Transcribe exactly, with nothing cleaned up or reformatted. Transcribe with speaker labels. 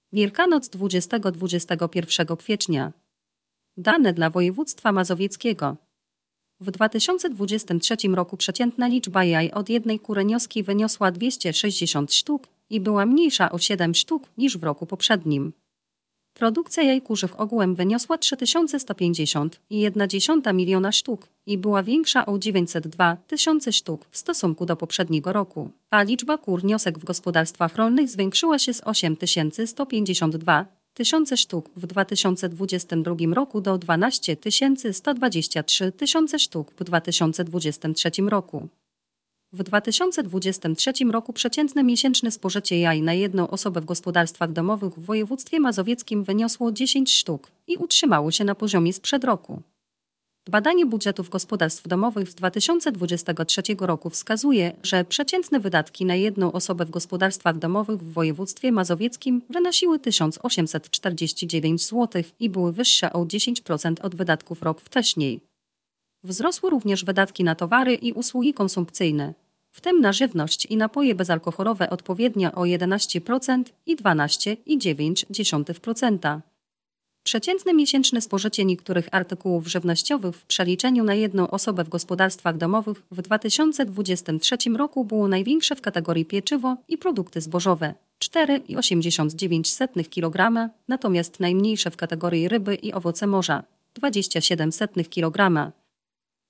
Speaker 1: Wielkanoc dwudziestego do dwudziestego pierwszego kwietnia. Dane dla województwa mazowieckiego. W dwa tysiące dwudziestym trzecim roku przeciętna liczba jaj od jednej kurenioski wyniosła dwieście sześćdziesiąt sztuk i była mniejsza o siedem sztuk niż w roku poprzednim. Produkcja jaj kurzych ogółem wyniosła trzy tysiące sto pięćdziesiąt i jedna dziesiąta miliona sztuk i była większa o dziewięćset dwa tysiące sztuk w stosunku do poprzedniego roku, a liczba kurniosek w gospodarstwach rolnych zwiększyła się z osiem tysięcy sto pięćdziesiąt dwa tysiące sztuk w dwa tysiące dwudziestym drugim roku do dwanaście tysięcy sto dwadzieścia trzy tysiące sztuk w dwa tysiące dwudziestym trzecim roku. W dwa tysiące dwudziestym trzecim roku przeciętne miesięczne spożycie jaj na jedną osobę w gospodarstwach domowych w województwie mazowieckim wyniosło dziesięć sztuk i utrzymało się na poziomie sprzed roku. Badanie budżetów gospodarstw domowych z dwa tysiące dwudziestego trzeciego roku wskazuje, że przeciętne wydatki na jedną osobę w gospodarstwach domowych w województwie mazowieckim wynosiły tysiąc osiemset czterdzieści dziewięć złotych i były wyższe o dziesięć procent od wydatków rok wcześniej. Wzrosły również wydatki na towary i usługi konsumpcyjne, w tym na żywność i napoje bezalkoholowe odpowiednio o jedenaście procent i dwanaście przecinek dziewięć procent. Przeciętne miesięczne spożycie niektórych artykułów żywnościowych w przeliczeniu na jedną osobę w gospodarstwach domowych w dwa tysiące dwudziestym trzecim roku było największe w kategorii pieczywo i produkty zbożowe cztery przecinek osiemdziesiąt dziewięć kilograma, natomiast najmniejsze w kategorii ryby i owoce morza dwadzieścia siedem kilograma.